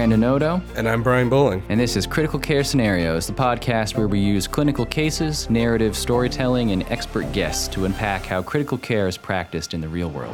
Brandon Odo. And I'm Brian Bowling. And this is Critical Care Scenarios, the podcast where we use clinical cases, narrative storytelling, and expert guests to unpack how critical care is practiced in the real world.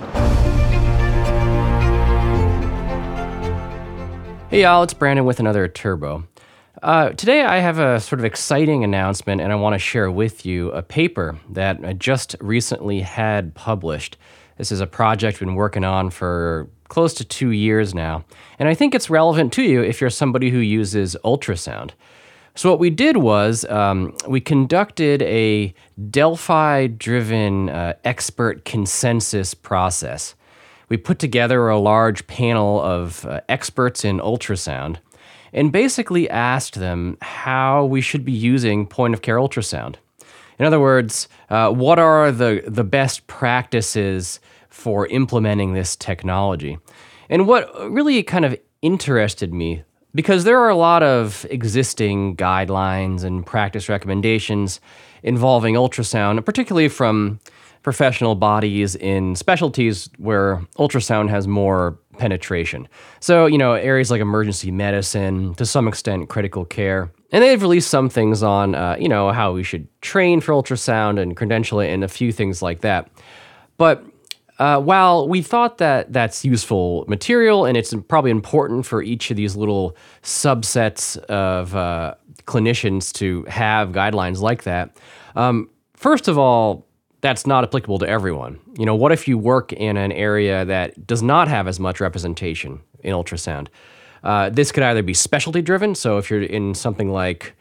Hey y'all, it's Brandon with another Turbo. Today I have a sort of exciting announcement, and I want to share with you a paper that I just recently had published. This is a project I've been working on for close to 2 years now, and I think it's relevant to you if you're somebody who uses ultrasound. So what we did was we conducted a Delphi-driven expert consensus process. We put together a large panel of experts in ultrasound and basically asked them how we should be using point-of-care ultrasound. In other words, what are the best practices for implementing this technology? And what really kind of interested me, because there are a lot of existing guidelines and practice recommendations involving ultrasound, particularly from professional bodies in specialties where ultrasound has more penetration. So, areas like emergency medicine, to some extent critical care. And they've released some things on, how we should train for ultrasound and credential it and a few things like that. But while we thought that that's useful material and it's probably important for each of these little subsets of clinicians to have guidelines like that, first of all, that's not applicable to everyone. What if you work in an area that does not have as much representation in ultrasound? This could either be specialty driven, so if you're in something like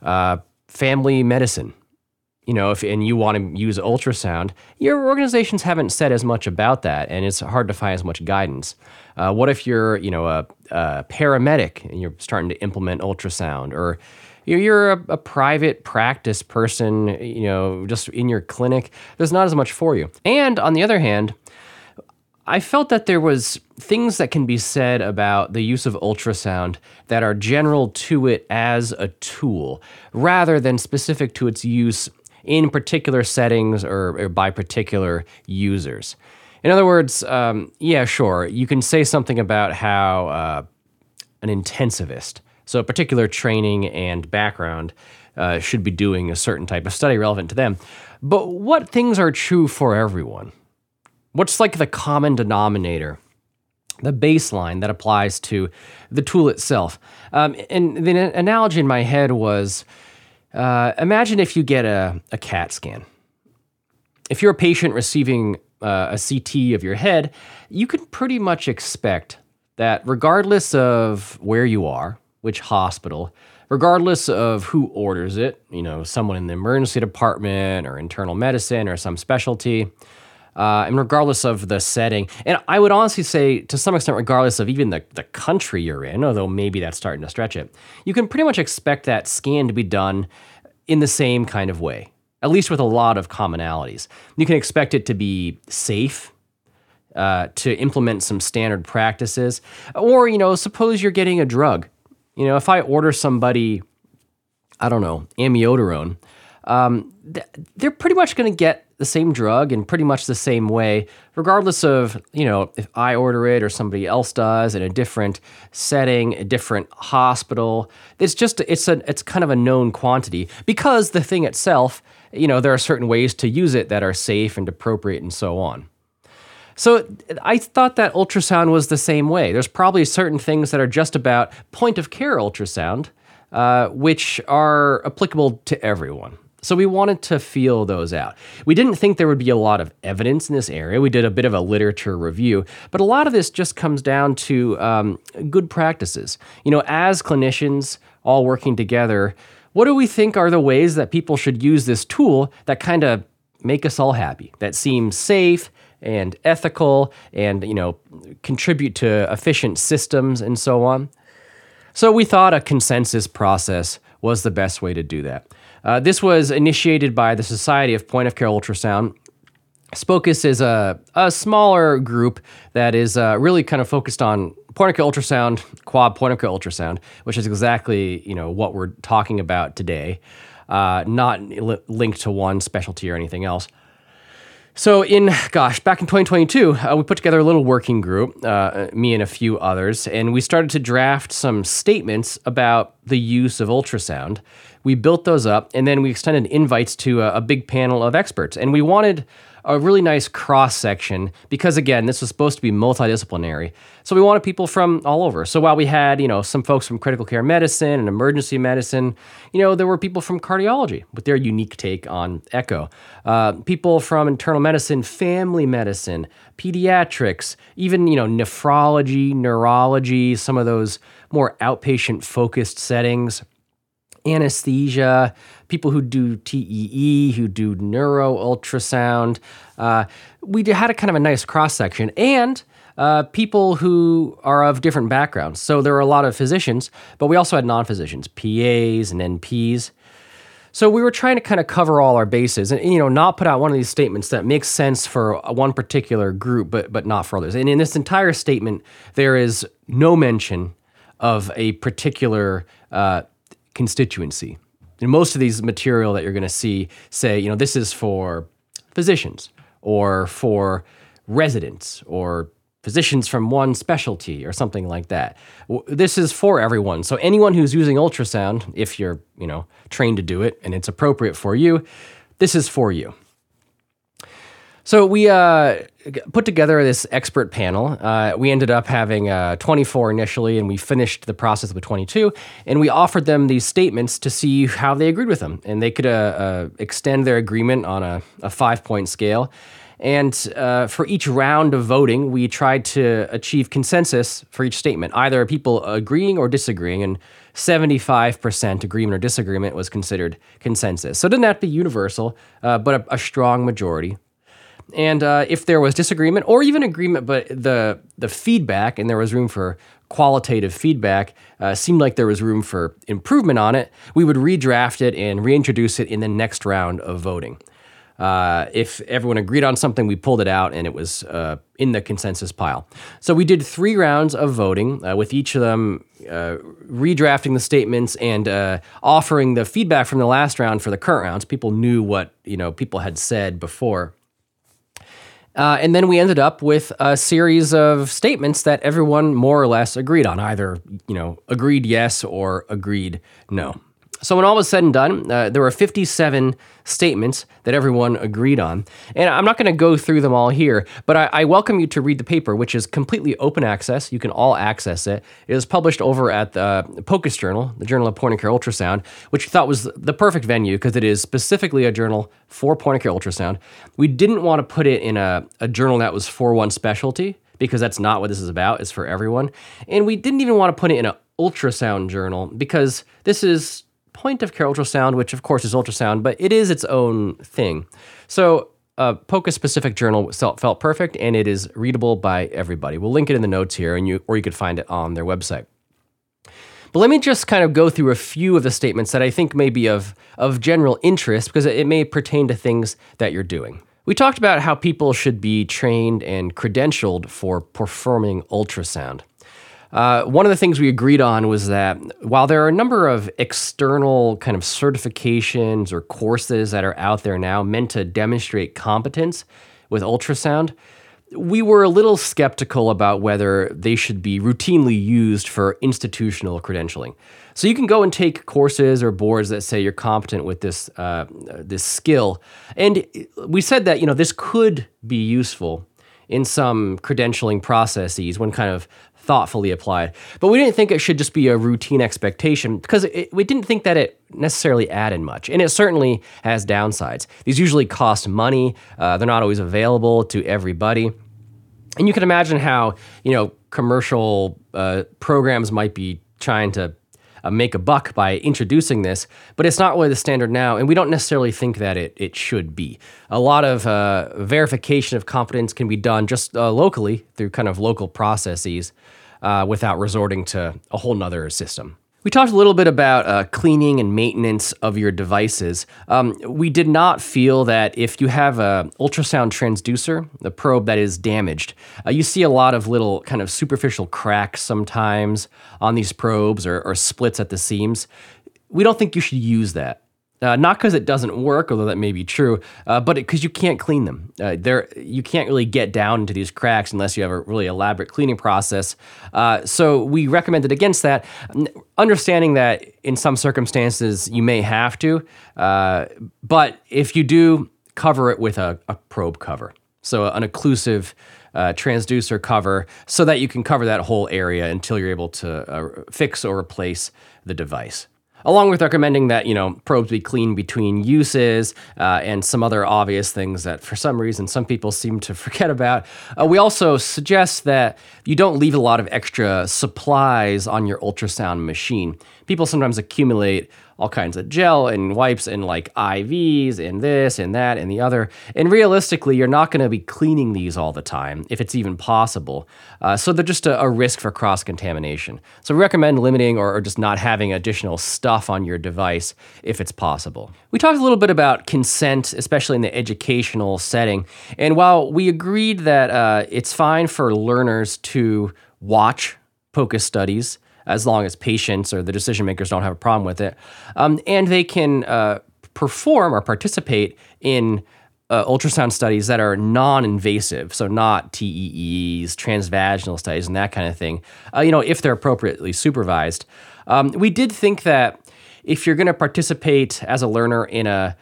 family medicine, and you want to use ultrasound, your organizations haven't said as much about that, and it's hard to find as much guidance. What if you're, a paramedic and you're starting to implement ultrasound, or you're a private practice person, just in your clinic? There's not as much for you. And on the other hand, I felt that there was things that can be said about the use of ultrasound that are general to it as a tool, rather than specific to its use in particular settings or by particular users. In other words, sure, you can say something about how an intensivist, so a particular training and background, should be doing a certain type of study relevant to them. But what things are true for everyone? What's like the common denominator, the baseline that applies to the tool itself? And the analogy in my head was, imagine if you get a CAT scan. If you're a patient receiving a CT of your head, you can pretty much expect that regardless of where you are, which hospital, regardless of who orders it, someone in the emergency department or internal medicine or some specialty, and regardless of the setting, and I would honestly say to some extent regardless of even the country you're in, although maybe that's starting to stretch it, you can pretty much expect that scan to be done in the same kind of way, at least with a lot of commonalities. You can expect it to be safe, to implement some standard practices, or, suppose you're getting a drug. If I order somebody, amiodarone, they're pretty much going to get the same drug in pretty much the same way, regardless of, if I order it or somebody else does in a different setting, a different hospital. It's kind of a known quantity because the thing itself, there are certain ways to use it that are safe and appropriate and so on. So I thought that ultrasound was the same way. There's probably certain things that are just about point-of-care ultrasound, which are applicable to everyone. So we wanted to feel those out. We didn't think there would be a lot of evidence in this area. We did a bit of a literature review, but a lot of this just comes down to good practices. As clinicians all working together, what do we think are the ways that people should use this tool that kind of make us all happy, that seem safe and ethical and, contribute to efficient systems and so on? So we thought a consensus process was the best way to do that. This was initiated by the Society of Point-of-Care Ultrasound. SPOCUS is a smaller group that is really kind of focused on point-of-care ultrasound, quad point-of-care ultrasound, which is exactly what we're talking about today, not linked to one specialty or anything else. So back in 2022, we put together a little working group, me and a few others, and we started to draft some statements about the use of ultrasound. We built those up, and then we extended invites to a big panel of experts. And we wanted a really nice cross-section because, again, this was supposed to be multidisciplinary. So we wanted people from all over. So while we had, some folks from critical care medicine and emergency medicine, there were people from cardiology with their unique take on echo. People from internal medicine, family medicine, pediatrics, even, nephrology, neurology, some of those more outpatient-focused settings. Anesthesia, people who do TEE, who do neuro ultrasound. We had a kind of a nice cross-section, and people who are of different backgrounds. So there were a lot of physicians, but we also had non-physicians, PAs and NPs. So we were trying to kind of cover all our bases and, not put out one of these statements that makes sense for one particular group, but not for others. And in this entire statement, there is no mention of a particular constituency. And most of these material that you're going to see say, this is for physicians or for residents or physicians from one specialty or something like that. This is for everyone. So anyone who's using ultrasound, if you're, trained to do it and it's appropriate for you, this is for you. So we put together this expert panel. We ended up having 24 initially, and we finished the process with 22. And we offered them these statements to see how they agreed with them. And they could extend their agreement on a 5-point scale. And for each round of voting, we tried to achieve consensus for each statement, either people agreeing or disagreeing. And 75% agreement or disagreement was considered consensus. So it didn't have to be universal, but a strong majority. And if there was disagreement or even agreement, but the feedback, and there was room for qualitative feedback, seemed like there was room for improvement on it, we would redraft it and reintroduce it in the next round of voting. If everyone agreed on something, we pulled it out and it was in the consensus pile. So we did 3 rounds of voting, with each of them redrafting the statements and offering the feedback from the last round for the current rounds. People knew what people had said before. And then we ended up with a series of statements that everyone more or less agreed on, either, agreed yes or agreed no. So when all was said and done, there were 57 statements that everyone agreed on. And I'm not going to go through them all here, but I welcome you to read the paper, which is completely open access. You can all access it. It was published over at the POCUS Journal, the Journal of Point-of-Care Ultrasound, which we thought was the perfect venue because it is specifically a journal for point-of-care ultrasound. We didn't want to put it in a journal that was for one specialty because that's not what this is about. It's for everyone. And we didn't even want to put it in an ultrasound journal because this is point-of-care ultrasound, which of course is ultrasound, but it is its own thing. So a POCUS-specific journal felt perfect, and it is readable by everybody. We'll link it in the notes here, or you could find it on their website. But let me just kind of go through a few of the statements that I think may be of general interest because it may pertain to things that you're doing. We talked about how people should be trained and credentialed for performing ultrasound. One of the things we agreed on was that while there are a number of external kind of certifications or courses that are out there now meant to demonstrate competence with ultrasound, we were a little skeptical about whether they should be routinely used for institutional credentialing. So you can go and take courses or boards that say you're competent with this skill. And we said that, this could be useful in some credentialing processes when kind of thoughtfully applied. But we didn't think it should just be a routine expectation because we didn't think that it necessarily added much. And it certainly has downsides. These usually cost money. They're not always available to everybody. And you can imagine how, commercial programs might be trying to make a buck by introducing this, but it's not really the standard now, and we don't necessarily think that it should be. A lot of verification of competence can be done just locally through kind of local processes without resorting to a whole nother system. We talked a little bit about cleaning and maintenance of your devices. We did not feel that if you have an ultrasound transducer, the probe that is damaged, you see a lot of little kind of superficial cracks sometimes on these probes or splits at the seams. We don't think you should use that. Not because it doesn't work, although that may be true, but because you can't clean them. You can't really get down into these cracks unless you have a really elaborate cleaning process. So we recommended against that, understanding that in some circumstances you may have to, but if you do, cover it with a probe cover. So an occlusive transducer cover so that you can cover that whole area until you're able to fix or replace the device. Along with recommending that, probes be cleaned between uses and some other obvious things that for some reason some people seem to forget about. We also suggest that you don't leave a lot of extra supplies on your ultrasound machine. People sometimes accumulate all kinds of gel and wipes and like IVs and this and that and the other. And realistically, you're not going to be cleaning these all the time, if it's even possible. So they're just a risk for cross-contamination. So we recommend limiting or just not having additional stuff on your device if it's possible. We talked a little bit about consent, especially in the educational setting. And while we agreed that it's fine for learners to watch POCUS studies, as long as patients or the decision makers don't have a problem with it. And they can perform or participate in ultrasound studies that are non-invasive, so not TEEs, transvaginal studies, and that kind of thing, if they're appropriately supervised. We did think that if you're going to participate as a learner in a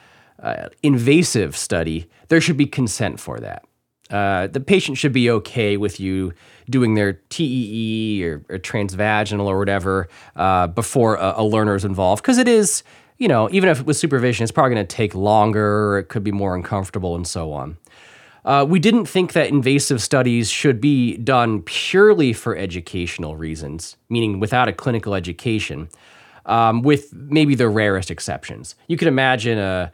invasive study, there should be consent for that. The patient should be okay with you doing their TEE or transvaginal or whatever before a learner is involved. Because it is, even if with supervision, it's probably going to take longer, or it could be more uncomfortable and so on. We didn't think that invasive studies should be done purely for educational reasons, meaning without a clinical education, with maybe the rarest exceptions. You could imagine a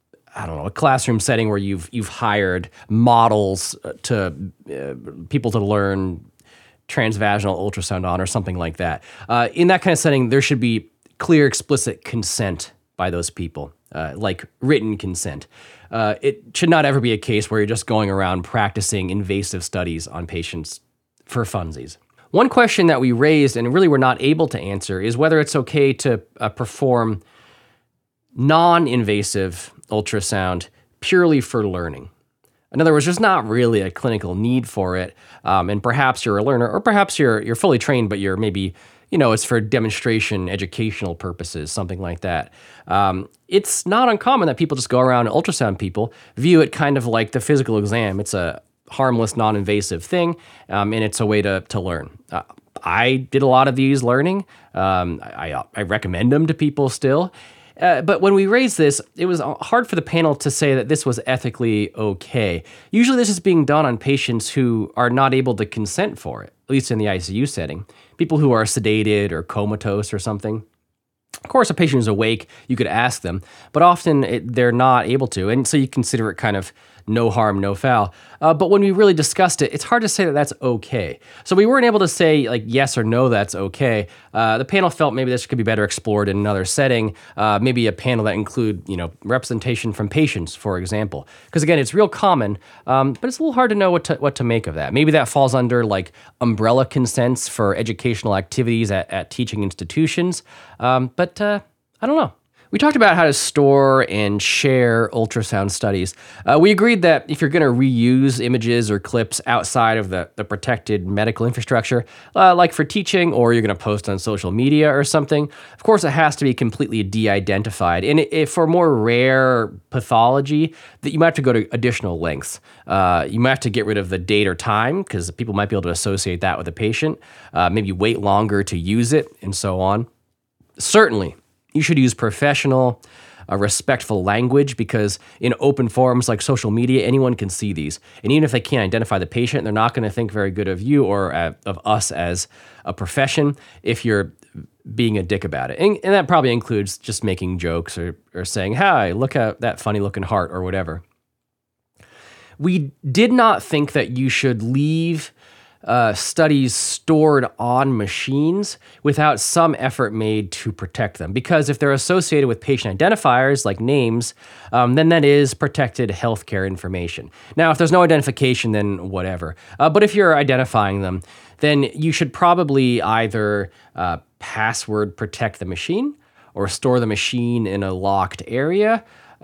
classroom setting where you've hired models to people to learn transvaginal ultrasound on or something like that. In that kind of setting, there should be clear, explicit consent by those people, like written consent. It should not ever be a case where you're just going around practicing invasive studies on patients for funsies. One question that we raised and really were not able to answer is whether it's okay to perform non-invasive ultrasound purely for learning. In other words, there's not really a clinical need for it, and perhaps you're a learner, or perhaps you're fully trained, but you're maybe, it's for demonstration, educational purposes, something like that. It's not uncommon that people just go around and ultrasound people, view it kind of like the physical exam. It's a harmless, non-invasive thing, and it's a way to learn. I did a lot of these learning. I recommend them to people still. But when we raised this, it was hard for the panel to say that this was ethically okay. Usually this is being done on patients who are not able to consent for it, at least in the ICU setting. People who are sedated or comatose or something. Of course, a patient is awake, you could ask them, but often they're not able to, and so you consider it kind of no harm, no foul. But when we really discussed it, it's hard to say that that's okay. So we weren't able to say like yes or no, that's okay. The panel felt maybe this could be better explored in another setting, maybe a panel that include representation from patients, for example. Because again, it's real common, but it's a little hard to know what to make of that. Maybe that falls under like umbrella consents for educational activities at teaching institutions, but I don't know. We talked about how to store and share ultrasound studies. We agreed that if you're going to reuse images or clips outside of the protected medical infrastructure, like for teaching, or you're going to post on social media or something, of course it has to be completely de-identified. And if for more rare pathology, that you might have to go to additional lengths. You might have to get rid of the date or time, because people might be able to associate that with a patient, maybe wait longer to use it, and so on. Certainly, you should use professional, respectful language, because in open forums like social media, anyone can see these. And even if they can't identify the patient, they're not going to think very good of you or of us as a profession if you're being a dick about it. And that probably includes just making jokes or saying, "Hi, look at that funny looking heart," or whatever. We did not think that you should leave studies stored on machines without some effort made to protect them. Because if they're associated with patient identifiers like names, then that is protected healthcare information. Now, if there's no identification, then whatever. But if you're identifying them, then you should probably either password protect the machine, or store the machine in a locked area.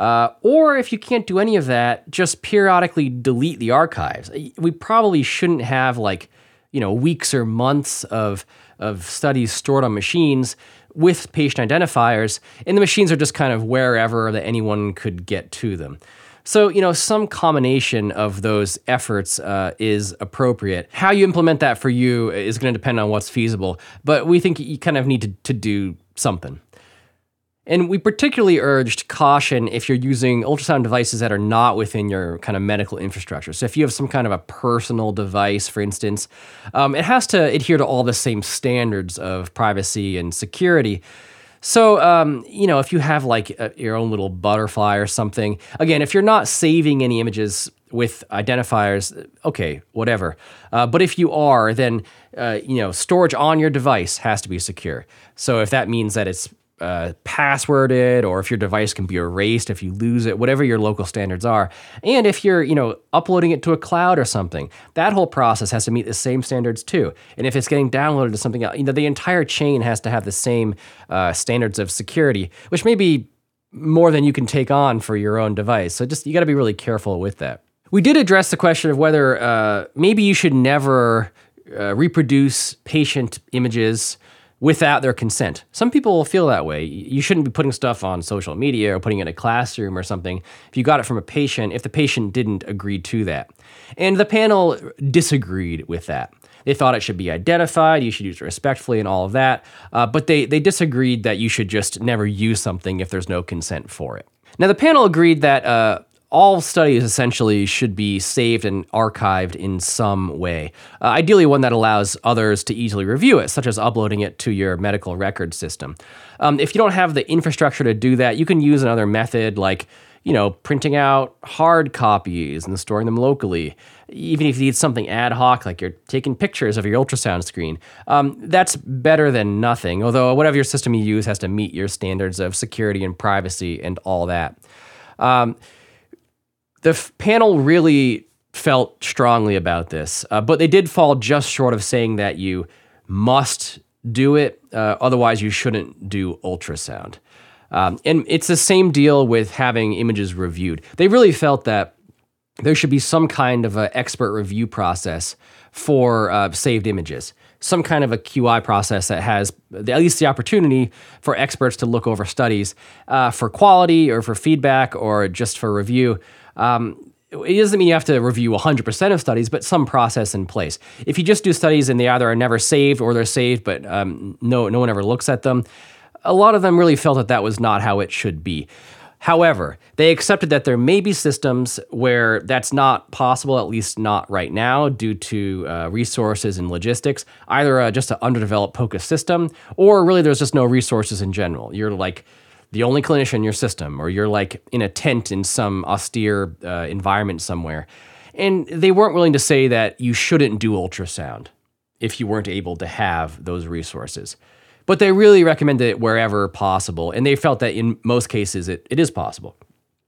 Or if you can't do any of that, just periodically delete the archives. We probably shouldn't have weeks or months of studies stored on machines with patient identifiers, and the machines are just kind of wherever that anyone could get to them. So, some combination of those efforts is appropriate. How you implement that for you is going to depend on what's feasible, but we think you kind of need to do something. And we particularly urged caution if you're using ultrasound devices that are not within your kind of medical infrastructure. So if you have some kind of a personal device, for instance, it has to adhere to all the same standards of privacy and security. So, if you have your own little butterfly or something, again, if you're not saving any images with identifiers, okay, whatever. But if you are, then, storage on your device has to be secure. So if that means that it's passworded, or if your device can be erased if you lose it, whatever your local standards are. And if you're, uploading it to a cloud or something, that whole process has to meet the same standards too. And if it's getting downloaded to something else, the entire chain has to have the same standards of security, which may be more than you can take on for your own device. So you got to be really careful with that. We did address the question of whether maybe you should never reproduce patient images without their consent. Some people feel that way. You shouldn't be putting stuff on social media or putting it in a classroom or something if you got it from a patient, if the patient didn't agree to that. And the panel disagreed with that. They thought it should be identified, you should use it respectfully and all of that, but they disagreed that you should just never use something if there's no consent for it. Now, the panel agreed that all studies essentially should be saved and archived in some way, ideally one that allows others to easily review it, such as uploading it to your medical record system. If you don't have the infrastructure to do that, you can use another method like, printing out hard copies and storing them locally. Even if you need something ad hoc, like you're taking pictures of your ultrasound screen, that's better than nothing, although whatever your system you use has to meet your standards of security and privacy and all that. The panel really felt strongly about this, but they did fall just short of saying that you must do it, otherwise you shouldn't do ultrasound. And it's the same deal with having images reviewed. They really felt that there should be some kind of an expert review process for saved images, some kind of a QI process that has at least the opportunity for experts to look over studies for quality or for feedback or just for review. It doesn't mean you have to review 100% of studies, but some process in place. If you just do studies and they either are never saved or they're saved, but no one ever looks at them, a lot of them really felt that was not how it should be. However, they accepted that there may be systems where that's not possible, at least not right now, due to resources and logistics, either just an underdeveloped POCUS system, or really there's just no resources in general. You're like the only clinician in your system, or you're like in a tent in some austere environment somewhere. And they weren't willing to say that you shouldn't do ultrasound if you weren't able to have those resources. But they really recommended it wherever possible, and they felt that in most cases it is possible.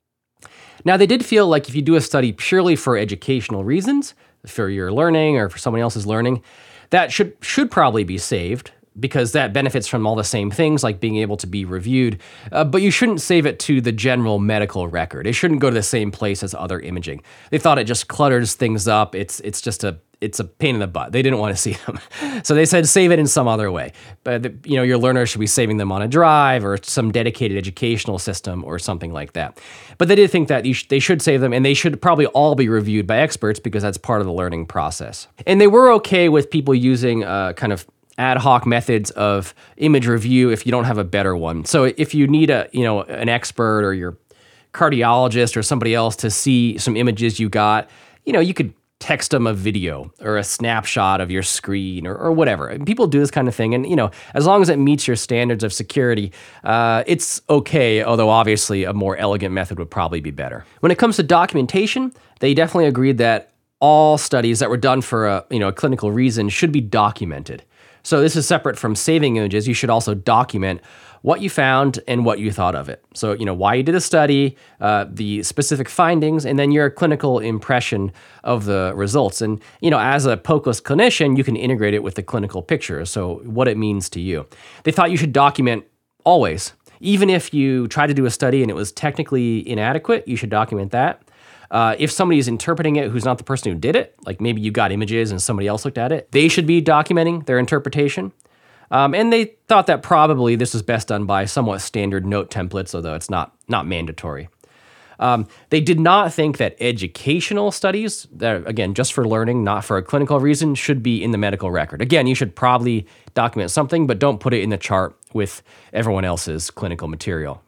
Now, they did feel like if you do a study purely for educational reasons, for your learning or for someone else's learning, that should probably be saved, because that benefits from all the same things like being able to be reviewed, but you shouldn't save it to the general medical record. It shouldn't go to the same place as other imaging. They thought it just clutters things up. It's a pain in the butt. They didn't want to see them. So they said save it in some other way. But your learners should be saving them on a drive or some dedicated educational system or something like that. But they did think that they should save them, and they should probably all be reviewed by experts because that's part of the learning process. And they were okay with people using kind of ad hoc methods of image review if you don't have a better one. So if you need an expert or your cardiologist or somebody else to see some images you got, you could text them a video or a snapshot of your screen or whatever. And people do this kind of thing. And, as long as it meets your standards of security, it's okay, although obviously a more elegant method would probably be better. When it comes to documentation, they definitely agreed that all studies that were done for a clinical reason should be documented. So this is separate from saving images. You should also document what you found and what you thought of it. So, why you did a study, the specific findings, and then your clinical impression of the results. And, as a POCUS clinician, you can integrate it with the clinical picture, so what it means to you. They thought you should document always. Even if you try to do a study and it was technically inadequate, you should document that. If somebody is interpreting it who's not the person who did it, like maybe you got images and somebody else looked at it, they should be documenting their interpretation. And they thought that probably this was best done by somewhat standard note templates, although it's not mandatory. They did not think that educational studies, that again, just for learning, not for a clinical reason, should be in the medical record. Again, you should probably document something, but don't put it in the chart with everyone else's clinical material.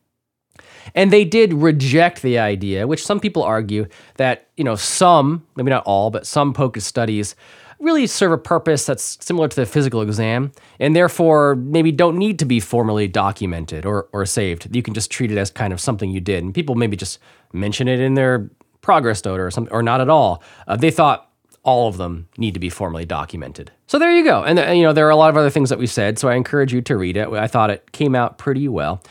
And they did reject the idea, which some people argue, that some, maybe not all, but some POCUS studies really serve a purpose that's similar to the physical exam, and therefore maybe don't need to be formally documented or saved. You can just treat it as kind of something you did, and people maybe just mention it in their progress note or something, or not at all. They thought all of them need to be formally documented. So there you go. And there are a lot of other things that we said, so I encourage you to read it. I thought it came out pretty well.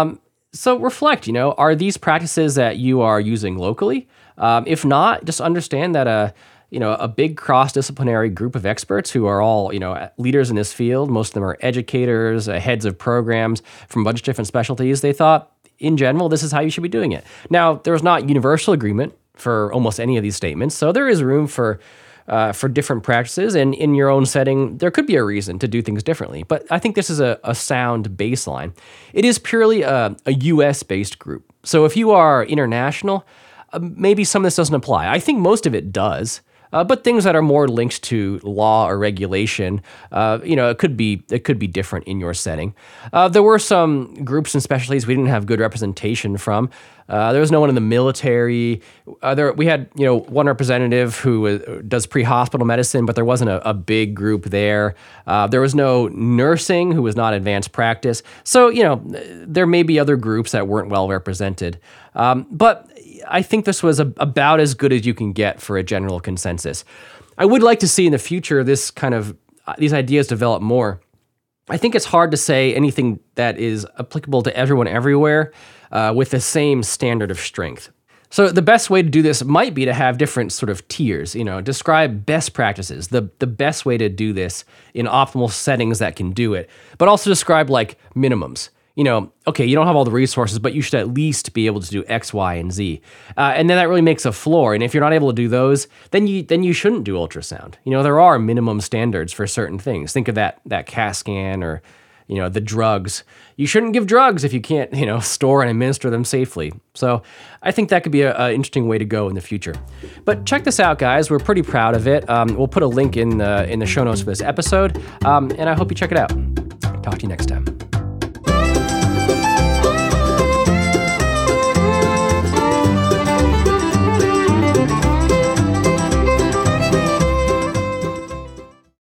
So reflect, are these practices that you are using locally? If not, just understand that a big cross-disciplinary group of experts who are all, leaders in this field, most of them are educators, heads of programs from a bunch of different specialties. They thought, in general, this is how you should be doing it. Now, there was not universal agreement for almost any of these statements, so there is room for different practices, and in your own setting, there could be a reason to do things differently. But I think this is a sound baseline. It is purely a US-based group. So if you are international, maybe some of this doesn't apply. I think most of it does. But things that are more linked to law or regulation, it could be different in your setting. There were some groups and specialties we didn't have good representation from. There was no one in the military. We had one representative who does pre-hospital medicine, but there wasn't a big group there. There was no nursing who was not advanced practice. So there may be other groups that weren't well represented. But I think this was about as good as you can get for a general consensus. I would like to see in the future these ideas develop more. I think it's hard to say anything that is applicable to everyone everywhere with the same standard of strength. So the best way to do this might be to have different sort of tiers, describe best practices, the best way to do this in optimal settings that can do it, but also describe like minimums. Okay, you don't have all the resources, but you should at least be able to do X, Y, and Z. And then that really makes a floor. And if you're not able to do those, then you shouldn't do ultrasound. There are minimum standards for certain things. Think of that CAT scan or, the drugs. You shouldn't give drugs if you can't, store and administer them safely. So I think that could be an interesting way to go in the future. But check this out, guys. We're pretty proud of it. We'll put a link in the show notes for this episode. And I hope you check it out. Talk to you next time.